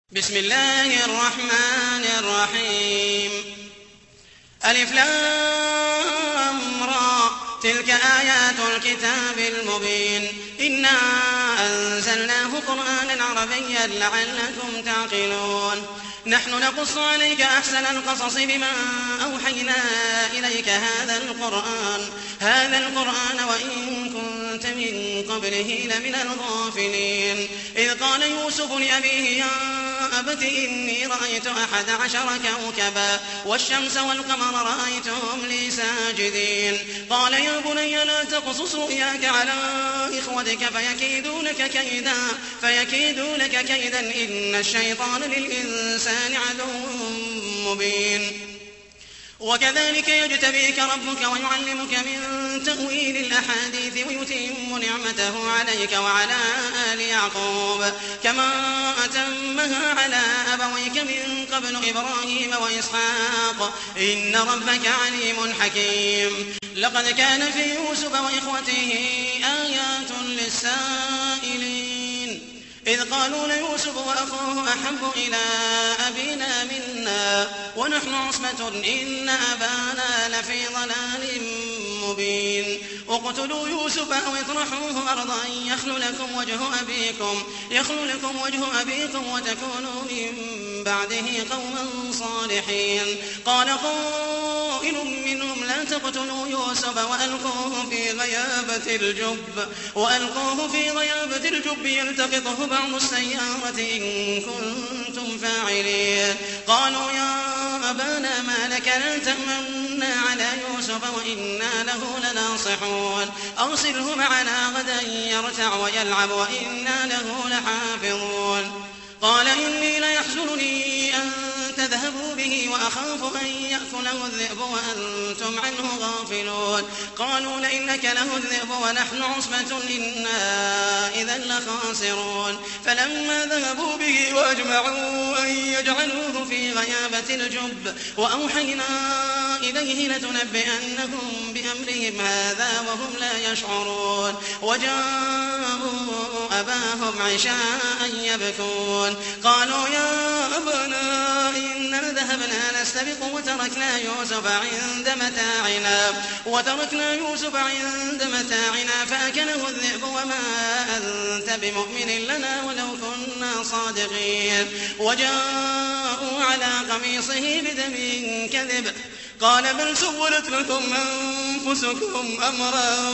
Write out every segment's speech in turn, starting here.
بسم الله الرحمن الرحيم ألف لام را تلك آيات الكتاب المبين إنا أنزلناه قرآنا عربيا لعلكم تعقلون نحن نقص عليك أحسن القصص بما أوحينا إليك هذا القرآن وإن كنت من قبله لمن الغافلين إذ قال يوسف لأبيه يا أبت إني رأيت 11 كوكبا والشمس والقمر رأيتهم لي ساجدين قال يا بني لا تقصص رؤياك على إخوتك فيكيدوا لك كيدا إن الشيطان للإنسان عدو مبين وكذلك يجتبيك ربك ويعلمك من تأويل الأحاديث ويتم نعمته عليك وعلى آل يعقوب كما أتمها على أبويك من قبل إبراهيم وإسحاق إن ربك عليم حكيم لقد كان في يوسف وإخوته آيات للسائلين إذ قالوا ليوسف وأخوه أحب إلى أبينا منا ونحن عصبة إن أبانا لفي ضلال مبين اقتلوا يوسف أو اطرحوه أرضا يخل لكم وجه أبيكم وتكونوا من بعده قوما صالحين قال قائل منهم لا تقتلوا يوسف وألقوه في غيابة الجب يلتقطه بعض السيارة إن كنتم فاعلين قالوا يا أبانا ما لك لا تأمنا على يوسف وإنا له لناصحون أرسله معنا غدا يرتع ويلعب وإنا له لحافظون قال إني ليحزنني أن تذهبوا به وأخاف أن يأكله الذئب وأنتم عنه غافلون قالوا لئن أكله الذئب ونحن عصبة إنا إذا لخاسرون فلما ذهبوا به وأجمعوا أن يجعلوه في غيابة الجب وأوحينا إليه لتنبئنهم بأمرهم هذا وهم لا يشعرون وجاءوا أباهم عشاء يبكون قالوا يا أبانا إنا ذهبنا نستبق وتركنا يوسف عند متاعنا فأكله الذئب وما أنت بمؤمن لنا ولو كنا صادقين وجاءوا على قميصه بدم كذب قال بل سولت لكم أنفسكم أمرا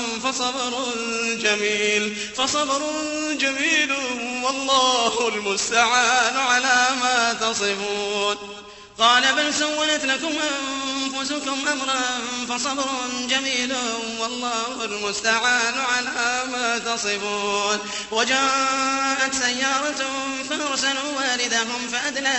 فصبر جميل والله المستعان على ما تصفون قال بل سولت لكم أنفسكم أمرا فصبر جميل والله المستعان على ما تصفون وجاءت سيارة فأرسلوا واردهم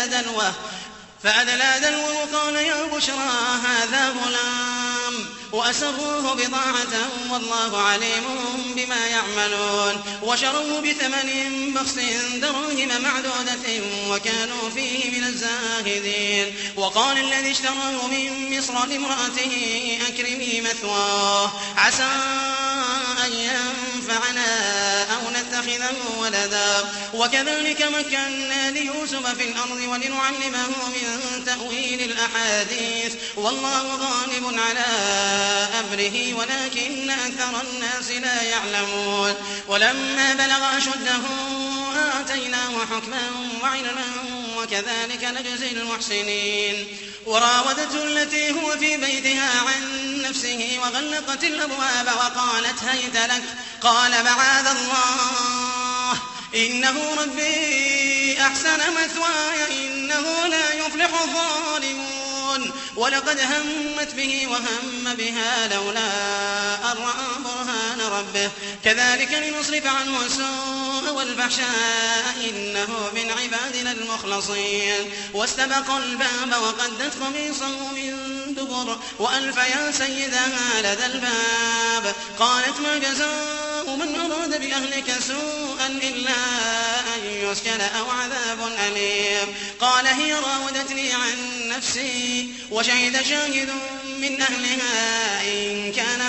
فأدلى دلوه وقال يا بشرى هذا غلام وأسروه بضاعة والله عليم بما يعملون وشروه بثمن بخس دراهم معدودة وكانوا فيه من الزاهدين وقال الذي اشتراه من مصر لامرأته أكرمي مثواه عسى أن ينفعنا أو نتخذه ولدا وكذلك مكنا ليوسف في الأرض ولنعلمه من تأويل الأحاديث والله غالب على أمره ولكن أكثر الناس لا يعلمون ولما بلغ أشده آتيناه حكما وعلما وكذلك نجزي المحسنين وراودته التي هو في بيتها عن نفسه وغلقت الأبواب وقالت هيت لك قال معاذ الله إنه ربي أحسن مثواي إنه لا يفلح الظالمون ولقد همت به وهم بها لولا أن رأى برهان ربه كذلك لنصرف عنه السوء والفحشاء إنه من عبادنا المخلصين واستبق الباب وقدت قميصه من دبر وألف يا سيدها لدى الباب قالت ما جزاء من أراد بأهلك سوءا إلا أن يسجن أو عذاب أليم قال هي راودتني عن نفسي وشهد شاهد من أهلها إن كان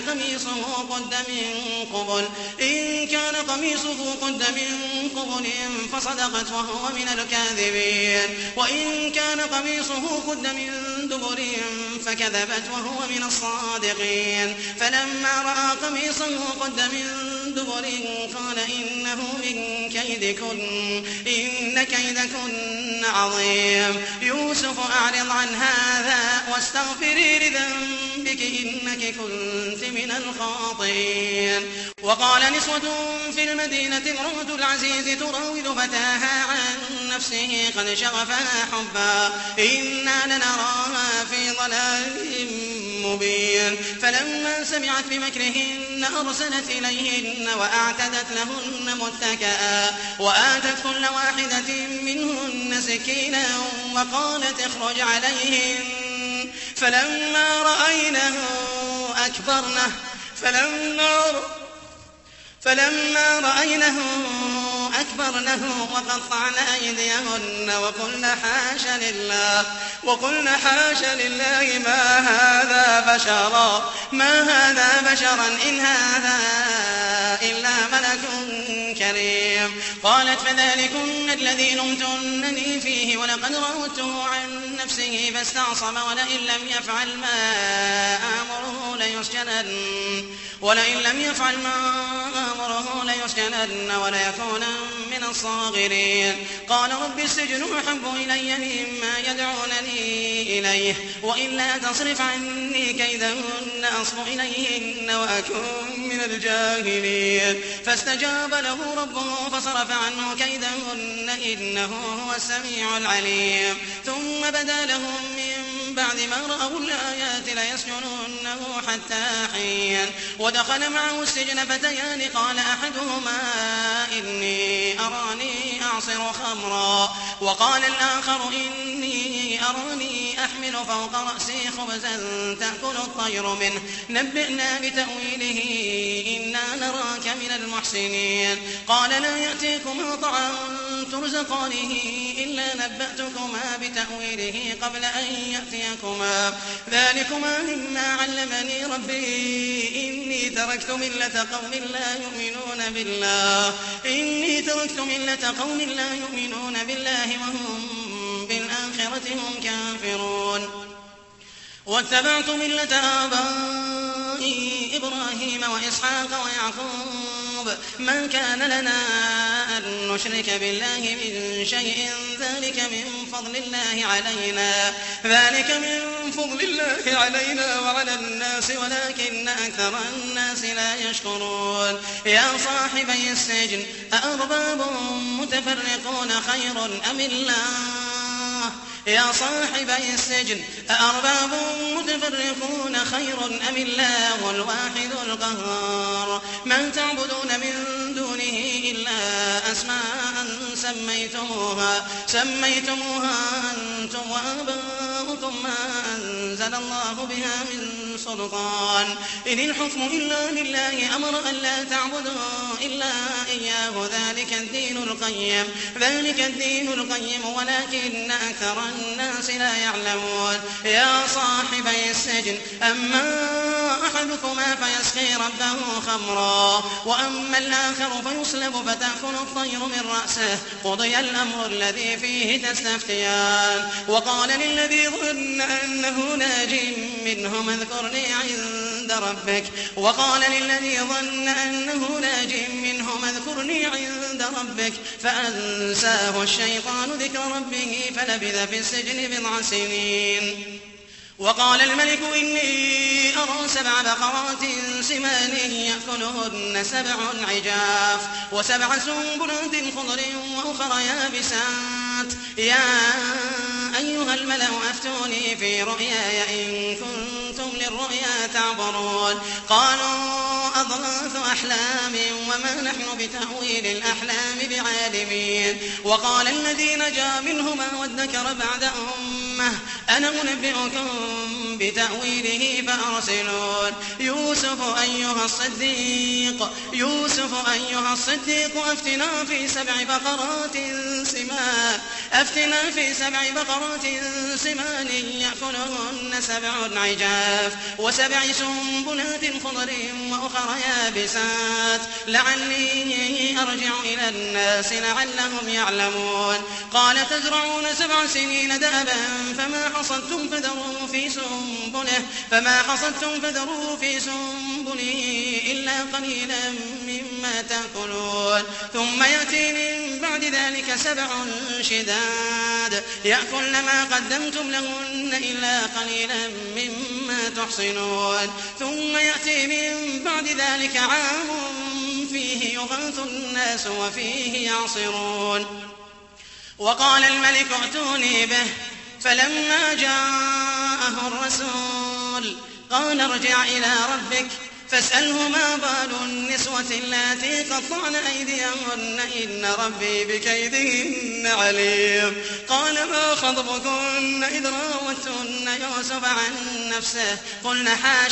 قميصه قد من قبل فصدقت وهو من الكاذبين وإن كان قميصه قد من دبر فكذبت وهو من الصادقين فلما رأى قميصه قد من دبر قال إنه من كيدكن إن كيدكن عظيم يوسف أعرض عن هذا واستغفري لذنبك إنك كنت من الخاطئين. وقال نسوة في المدينة امرأة العزيز تراود فتاها عن نفسه قد شغفها حبا إنا لنراها في ضلال مبين فلما سمعت بمكرهن أرسلت إليهن وأعتدت لهن متكئا وآتت كل واحدة منهن سكينا وقالت اخرج عليهن فلما رأينه أكبرنه وقطعن أيديهن وقلن حاش لله ما هذا بشرا إن هذا إلا ملك كريم. قالت فذلكن الذي لمتنني فيه ولقد راودته عن نفسه فاستعصم ولئن لم يفعل ما آمره ليسجنن وليكون من الصاغرين. قال رب السجن أحب إلي مما يدعونني إليه وإلا تصرف عني كيدهن أصب إليهن وأكن من الجاهلين. فاستجاب له ربه فصرف عنه كيدهن إنه هو السميع العليم. ثم بدا لهم من بعد ما رأوا الآيات ليسجننه حتى حين. ودخل معه السجن فتيان قال أحدهما إني أراني أعصر خمرا وقال الآخر إني أراني أحمل فوق رأسي خبزا تأكل الطير منه نبئنا بتأويله إنا نراك من المحسنين. قال لا يأتيكما طعام ترزقانه إلا نبأتكما بتأويله قبل أن يأتيكما ذلكما مما علمني ربي إني تركت ملة قوم لا يؤمنون بالله وهم بالآخرة هم كافرون. واتبعت ملة آبائي إبراهيم وإسحاق ويعقوب ما كان لنا أن نشرك بالله من شيء ذلك من فضل الله علينا وعلى الناس ولكن أكثر الناس لا يشكرون. يا صاحبي السجن أأرباب متفرقون خير أم الله الواحد القهار. ما تعبدون من دونه إلا أسماء سميتموها أنتم وآباؤكم ما أنزل الله بها من سلطان إن الحكم إلا لله أمر أن لا تعبدوا إلا إياه ذلك الدين القيم ولكن أكثر الناس لا يعلمون. يا صاحبي السجن أما أحدكما فيسقي ربه خمرا وأما الآخر فيصلب فتأكل الطير من رأسه قضي الأمر الذي فيه تستفتيان. وقال للذي ظن أنه ناج منهما اذكرني عند ربك فأنساه الشيطان ذكر ربه فلبث في السجن بضع سنين. وقال الملك إني أرى 7 بقرات سمان يأكلهن 7 عجاف و7 سنبلات خضر وأخر يابسات يا أيها الملأ أفتوني في رؤياي إن كنتم للرؤيا تعبرون. قالوا أضغاث أحلام وما نحن بتأويل الأحلام بعالمين. وقال الذي نجا منهما وادكر بعد أمة أنا أنبئكم بتأويله فأرسلون يوسف أيها الصديق أفتنا في 7 بقرات سمان يأكلهن 7 عجاف و7 سنبلات خضر وأخر يابسات لعلي أرجع إلى الناس لعلهم يعلمون قال تزرعون 7 سنين دأبا فما حصدتم فذروا في سنبله إلا قليلا مما تأكلون ثم يأتي من بعد ذلك 7 شداد يأكلن ما قدمتم لهن إلا قليلا مما تحصنون ثم يأتي من بعد ذلك عام فيه يغاث الناس وفيه يعصرون وقال الملك ائتوني به فلما جاءه الرسول قال ارجع إلى ربك فاسأله ما بال النسوة اللاتي قطعن أيديهن إن ربي بكيدهن عليم قال ما خطبكن إذ راوتن يوسف عن نفسه قلن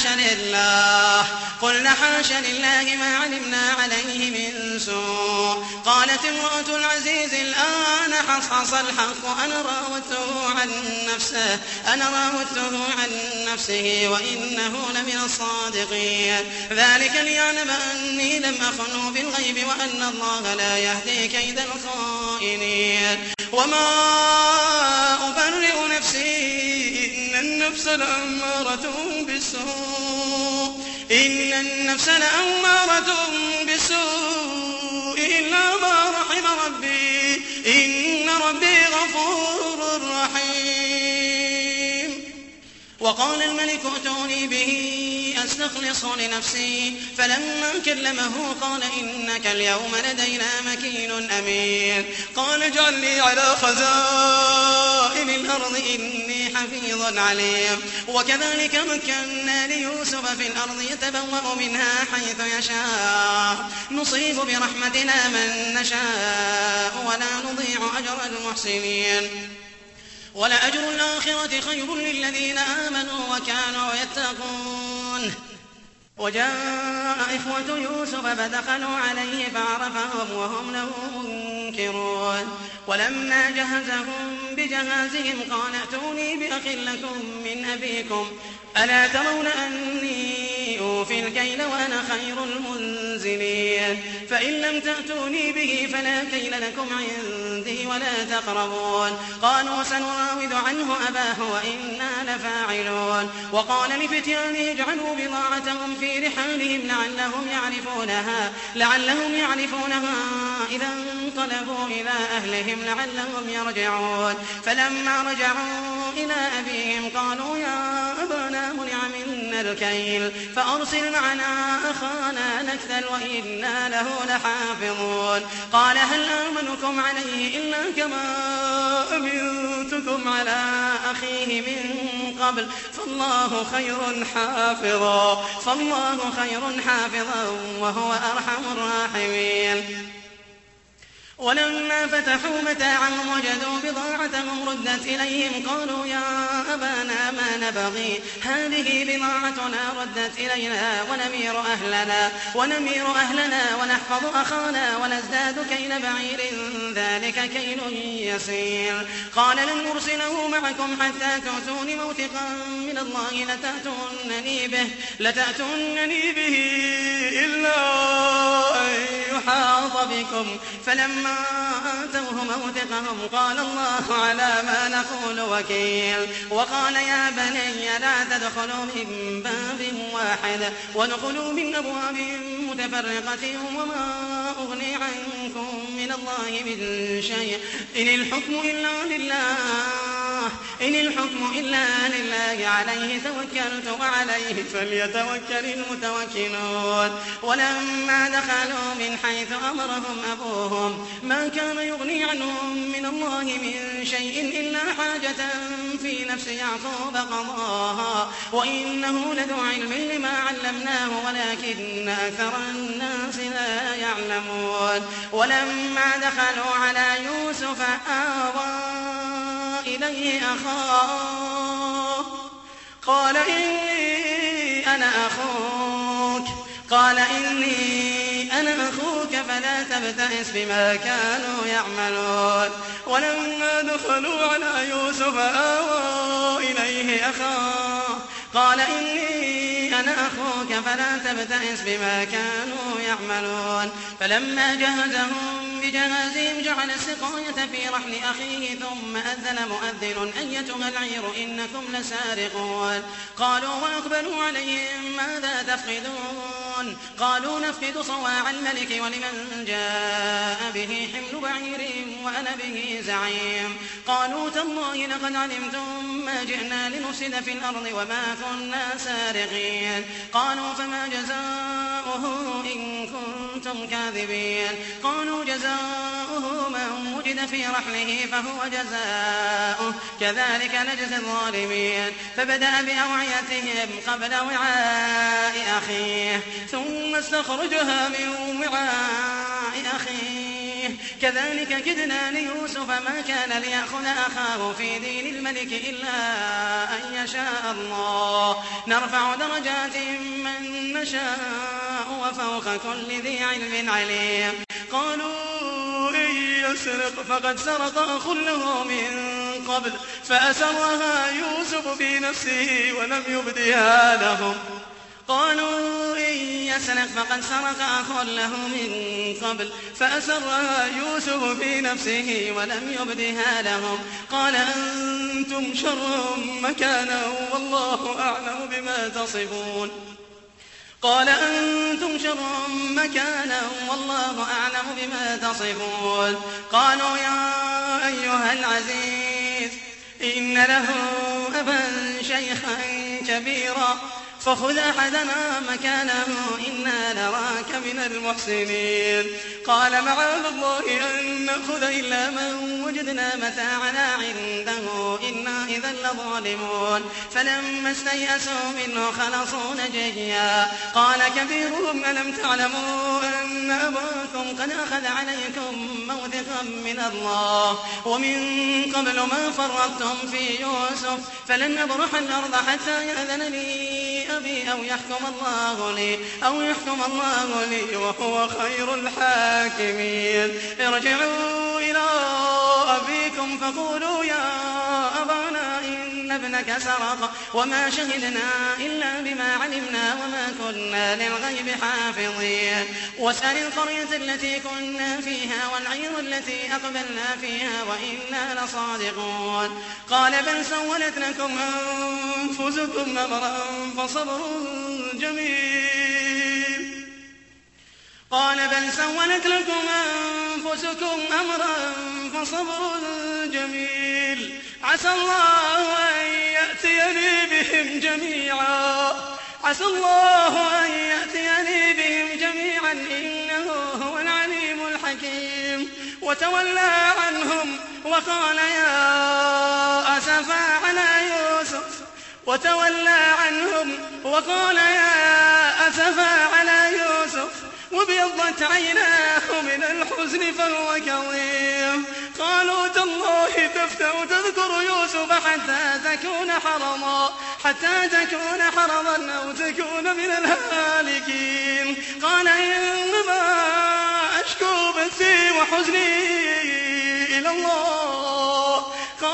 حاش لله ما علمنا عليه من سوء قالت امرأة العزيز الآن حصحص الحق أنا راودته عن نفسه وإنه لمن الصادقين ذلك ليعلم أني لم أخنه بالغيب وأن الله لا يهدي كيد الخائنين وما أبرئ نفسي إن النفس لأمارة بالسوء إلا ما رحم ربي إن ربي غفور رحيم وقال الملك ائتوني به أستخلصه لنفسي فلما كلمه قال إنك اليوم لدينا مكين أمين قال اجعل لي على خزائن الأرض إني حفيظ عليم وكذلك مكنا ليوسف في الأرض يتبوأ منها حيث يشاء نصيب برحمتنا من نشاء ولا نضيع أجر المحسنين ولأجر الآخرة خير للذين آمنوا وكانوا يتقون وجاء إخوة يوسف فدخلوا عليه فعرفهم وهم له منكرون ولما جهزهم بجهازهم قال ائتوني بأخ لكم من أبيكم ألا ترون أني أوفي الكيل وأنا خير المنزلين فإن لم تأتوني به فلا كيل لكم عندي ولا تقربون قالوا سنراود عنه أباه وإنا لفاعلون وقال لفتيانه اجعلوا بضاعتهم في رحالهم لعلهم يعرفونها إذا انقلبوا إلى أهلهم لعلهم يرجعون فلما رجعوا إلى أبيهم قالوا يا أبانا منع منا الكيل فأرسل معنا أخانا نكتل وإنا له لحافظون قال هل آمنكم عليه إلا كما أمنتكم على أخيه من قبل فالله خير حافظا وهو أرحم الراحمين ولما فتحوا متاعهم وجدوا بضاعتهم ردت إليهم قالوا يا أبانا ما نبغي هذه بضاعتنا ردت إلينا ونمير أهلنا ونحفظ أخانا ونزداد كيل بعير ذلك كيل يسير قال لن نرسله معكم حتى تؤتون موثقا من الله لتأتونني به إلا أن يحاط بكم فلما آتوه موثقهم قال الله على ما نقول وكيل وقال يا بني لا تدخلوا من باب واحد وادخلوا من أبواب متفرقة وما أغني عنكم من الله من شيء إن الحكم إلا لله عليه توكلت وعليه فليتوكل المتوكلون ولما دخلوا من حيث أمرهم أبوهم ما كان يغني عنهم من الله من شيء إلا حاجة في نفس يعقوب قضاها وإنه لذو علم لما علمناه ولكن أكثر الناس لا يعلمون ولما دخلوا على يوسف آوى إليه أخاه قال إني أنا أخوك فلا تبتئس بما كانوا يعملون. ولما دخلوا على يوسف آوى إليه أخاه قال إني أنا أخوك فلا تبتئس بما كانوا يعملون. فلما جهزهم بجهازهم جعل السقاية في رحل أخيه ثم أذن مؤذن أيتها العير إنكم لسارقون. قالوا وأقبلوا عليهم ماذا تفقدون؟ قالوا نفقد صواع الملك ولمن جاء به حمل بعير وأنا به زعيم. قالوا تالله لقد علمتم ما جئنا لنفسد في الأرض وما كنا سارقين. قالوا فما جزاؤه إن كنتم كاذبين؟ قالوا جزاؤه من وجد في رحله فهو جزاؤه كذلك نجزي الظالمين. فبدأ بأوعيتهم قبل وعاء أخيه ثم استخرجها من وعاء أخيه كذلك كدنا ليوسف ما كان ليأخذ أخاه في دين الملك إلا أن يشاء الله نرفع درجات من نشاء وفوق كل ذي علم عليم. قالوا إن يسرق فقد سرق أخ له من قبل فأسرها يوسف في نفسه ولم يبدها لهم. قالوا إن يسرق فقد سرق أخ له من قبل فأسرها يوسف في نفسه ولم يبدها لهم. قال أنتم شر مكانا والله أعلم بما تصفون. قال أنتم شر مكانا والله أعلم بما تصفون. قالوا يا أيها العزيز إن له أبا شيخا كبيرا فخذ أحدنا مكانه إنا نراك من المحسنين. قال معاذ الله أن نأخذ إلا من وجدنا متاعنا عنده إنا إذا لظالمون. فلما استيأسوا منه خلصوا نجيا. قال كبيرهم ألم تعلموا أن أباكم قد أخذ عليكم موثقا من الله ومن قبل ما فرطتم في يوسف فلن أبرح الأرض حتى يأذن لي أبي أو يحكم الله لي وهو خير الحاكمين. ارجعوا إلى أبيكم فقولوا يا أبانا إن ابنك سرق وما شهدنا إلا بما علمنا وما كنا للغيب حافظين. واسأل القرية التي كنا فيها والعير التي أقبلنا فيها وإنا لصادقون. قال بل سولت لكم أنفسكم أمرا فصبر جميل عسى الله أن يأتيني بهم جميعا إنه هو العليم الحكيم. وتولى عنهم وقال يا أسفا على يوسف وابيضت عيناه من الحزن فهو كظيم. قالوا تالله تفتأ تذكر يوسف حتى تكون حرضا أو تكون من الهالكين. قال إنما أشكو بثي وحزني إلى الله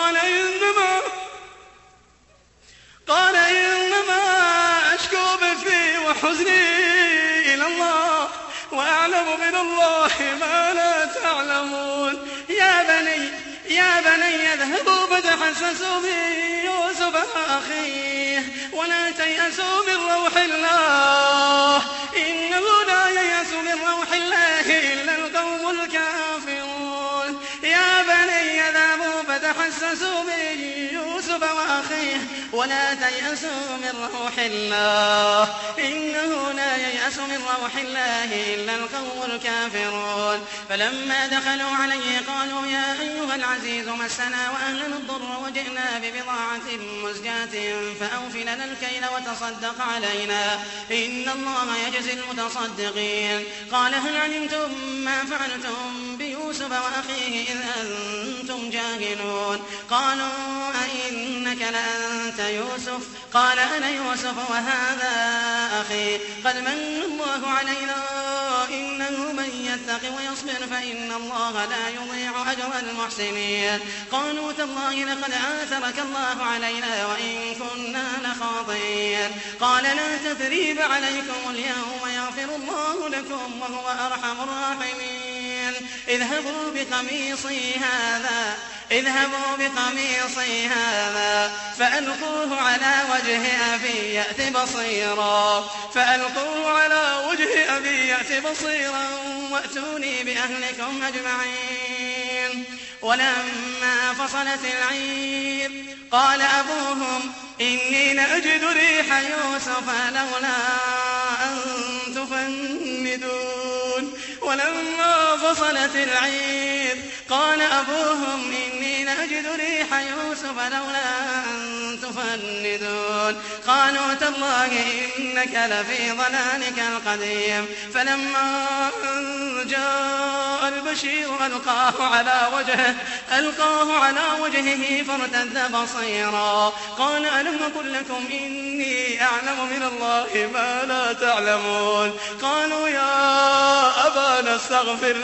وأعلم من الله ما لا تعلمون. يا بني اذهبوا فتحسسوا من يوسف وأخيه ولا تيأسوا من روح الله إنه لا ييأس من روح الله إلا القوم الكافرون. يا بني اذهبوا فتحسسوا من يوسف وأخيه ولا تيأسوا من روح الله إنه لا ييأس من روح الله إلا القوم الكافرون. فلما دخلوا عليه قالوا يا أيها العزيز مسنا وأهلنا الضر وجئنا ببضاعة مزجاة فأوف لنا الكيل وتصدق علينا إن الله يجزي المتصدقين. قال هل علمتم ما فعلتم بيوسف وأخيه إذ أنتم جاهلون؟ قالوا أئنك إنك لأنت يوسف؟ قال أنا يوسف وهذا أخي قد من الله علينا إنه من يتق ويصبر فإن الله لا يضيع أجر المحسنين. قالوا تالله لقد آثرك الله علينا وإن كنا لخاطئين. قال لا تثريب عليكم اليوم يغفر الله لكم وهو أرحم الراحمين. اذهبوا بقميصي هذا فألقوه على وجه أبي يأت بصيرا وأتوني بأهلكم أجمعين. ولما فصلت العير قال أبوهم إني لأجد ريح يوسف لولا أن تفندون. ولما فصلت العير قال أبوهم إني لأجد ريح يوسف لولا أن تفندون. قالوا تالله إنك لفي ضلالك القديم. فلما جاء البشير ألقاه على وجهه فارتد بصيرا. قال ألم أقل لكم إني أعلم من الله ما لا تعلمون. قالوا يا أبانا استغفر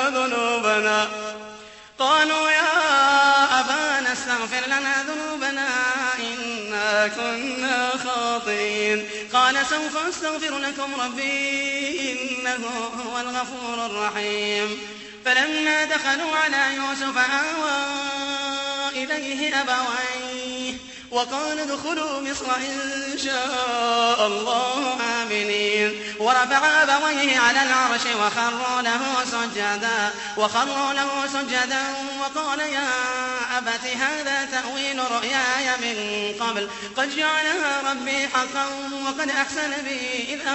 لنا ذنوبنا إنا كنا خاطئين. قال سوف أستغفر لكم ربي إنه هو الغفور الرحيم. فلما دخلوا على يوسف آوى إليه أبويه وقال ادخلوا مصر إن شاء الله آمنين. ورفع أبويه على العرش وخروا له سجدا وقال يا أبت هذا تأويل رؤياي من قبل قد جعلها ربي حقا وقد أحسن بي إذ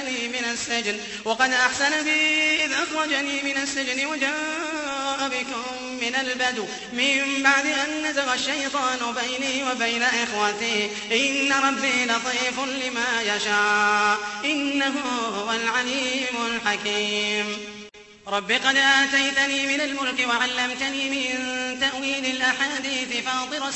أخرجني من السجن وجاء بكم من البدو من بعد أن نزغ الشيطان بيني وبين إخوتي إن ربي لطيف لما يشاء إنه هو العليم الحكيم. رب قد آتيتني من الملك وعلمتني من تأويل الأحاديث فاطر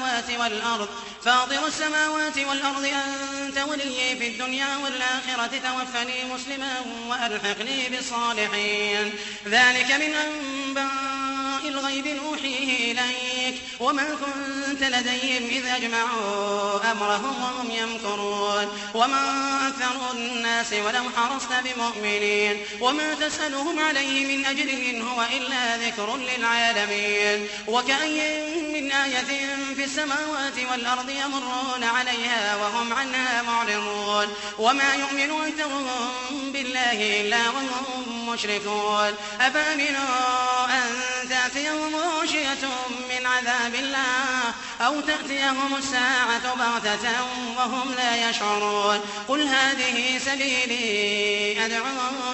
السماوات والأرض أنت ولي في الدنيا والآخرة توفني مسلما وألحقني بالصالحين. ذلك من أنباء الغيب نوحيه إليك وما كنت لديهم إذ أجمعوا أمرهم وهم يمكرون. وما أكثر الناس ولو حرصت بمؤمنين وما تسألهم عليه من أجر إن هو إلا ذكر للعالمين. وكأي من آية في السماوات والأرض يمرون عليها وهم عنها معرضون. وما يؤمن أكثرهم بالله إلا وهم مشركون. أفأمنوا أن تأتيهم غاشية من عذاب الله أو تأتيهم الساعة بغتة وهم لا يشعرون. قل هذه سبيلي أدعو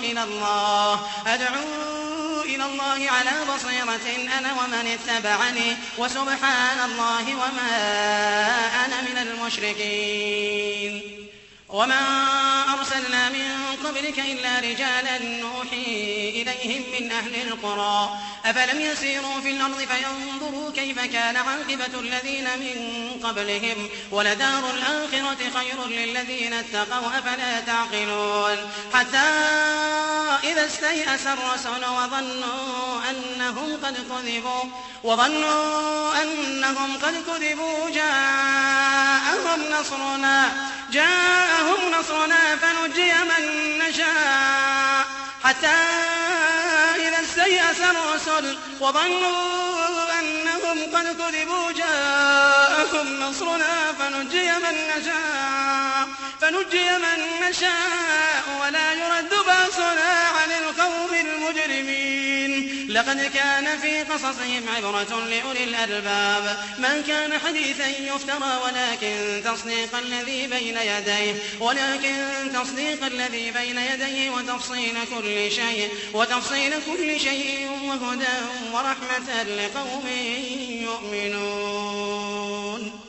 إلى الله على بصيرة أنا ومن اتبعني وسبحان الله وما أنا من المشركين. وما أرسلنا من قبلك إلا رجالا نوحي إليهم من أهل القرى أفلم يسيروا في الأرض فينظروا كيف كان عاقبة الذين من قبلهم ولدار الآخرة خير للذين اتقوا أفلا تعقلون. حتى إذا استيأس الرسل وظنوا أنهم قد كذبوا جاءهم نصرنا فنجي من نشاء. حتى إذا استيأس الرسل وظنوا أنهم قد كذبوا جاءهم نصرنا فنجي من نشاء ولا يرد بأسنا عن القوم المجرمين. لقد كان في قصصهم عبرة لأولي الألباب ما كان حديثا يفترى ولكن تصديق الذي بين يديه وتفصيل كل شيء وهدى ورحمة لقوم يؤمنون.